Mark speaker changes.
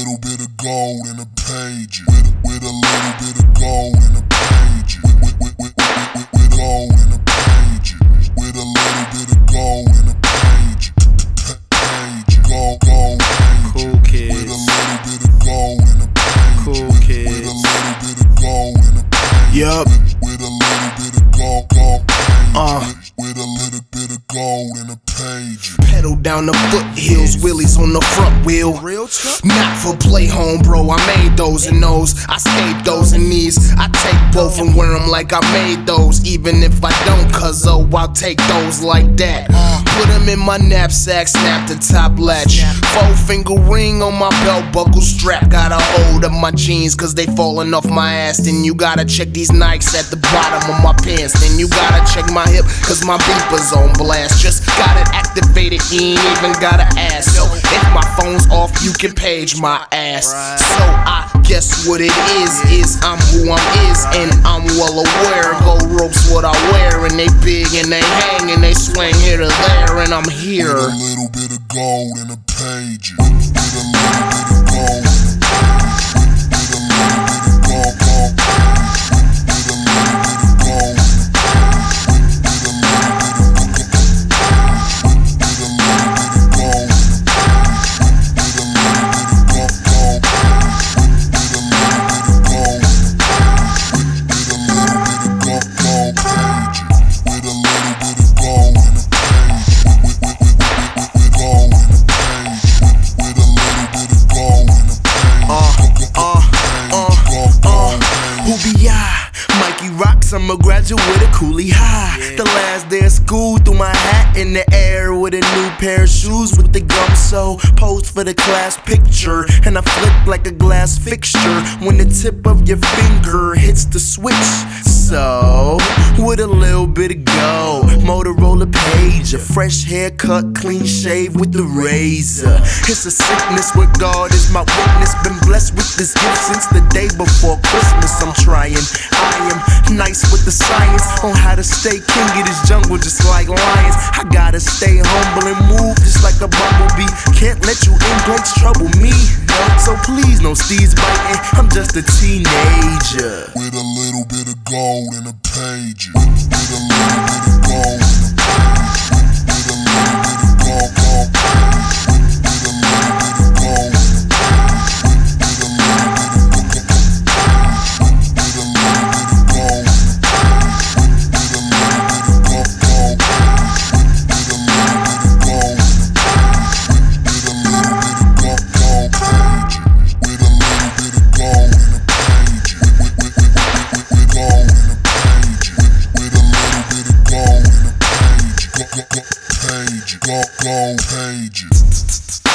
Speaker 1: little bit of gold in the pages. With a little bit of gold in the pages. With gold in the pages. With a little bit of gold in the pages. Gold pages.
Speaker 2: Cool kids.
Speaker 1: With a little bit of gold in the pages.
Speaker 2: Cool kids.
Speaker 1: With a little bit of gold in the pages.
Speaker 2: Yup.
Speaker 1: With a little bit of gold pages. With a little bit of gold in the pages.
Speaker 2: Pedal down the foothills, wheelies on the front wheel. Not for play home, bro. I made those and those. I skate those and these. I take both and wear them like I made those. Even if I don't, cuz I'll take those like that. Put them in my knapsack, snap the top latch. 4-finger ring on my belt buckle strap. Got a hold of my jeans cause they falling off my ass. Then you gotta check these Nikes at the bottom of my pants. Then you gotta check my hip cause my beeper's on blast. Just got it activated, you ain't even gotta ask. So if my phone's off, you can page my ass. So I guess what it is I'm who I'm and I'm well aware. Gold ropes what I wear, and they big and they hang and they swing here to there, and I'm here.
Speaker 1: With a little bit of gold in the pages. With a little bit of gold in the pages. With a little bit of gold pages. With a little bit of gold in the pages. With a little bit of gold pages. With a little bit of gold in the pages. With a little bit of gold pages. With a little bit of gold in the pages. With a little bit of gold pages. With a little bit of gold in the pages. With gold in the pages. With a little bit of gold in the pages.
Speaker 2: Who be I? Mikey Rocks, I'm a graduate of Cooley High. The last day of school, threw my hat in the air with a new pair of shoes with the gum so posed for the class picture. And I flip like a glass fixture when the tip of your finger hits the switch. So, with a little bit of gold, Motorola page, a fresh haircut, clean shave with the razor. It's a sickness where God is my witness. Been blessed with this gift since the day before Christmas. I'm trying, I am nice with the science on how to stay king of this jungle just like lions. I gotta stay humble and move just like a bumblebee. Can't let you ingrates trouble me. So please, no steeds biting, I'm just a teenager.
Speaker 1: With a little bit of gold in the pages. With a little bit of gold in the pages. With a little bit of gold pages. With a little bit of gold in the pages. With a little bit of gold pages. With a little bit of gold in the pages. With a little bit of gold pages. With a little bit of gold in the pages. With a little bit of gold pages. With a little bit of gold in the pages. With gold in the pages. With a little bit of gold in the pages. Gold pages.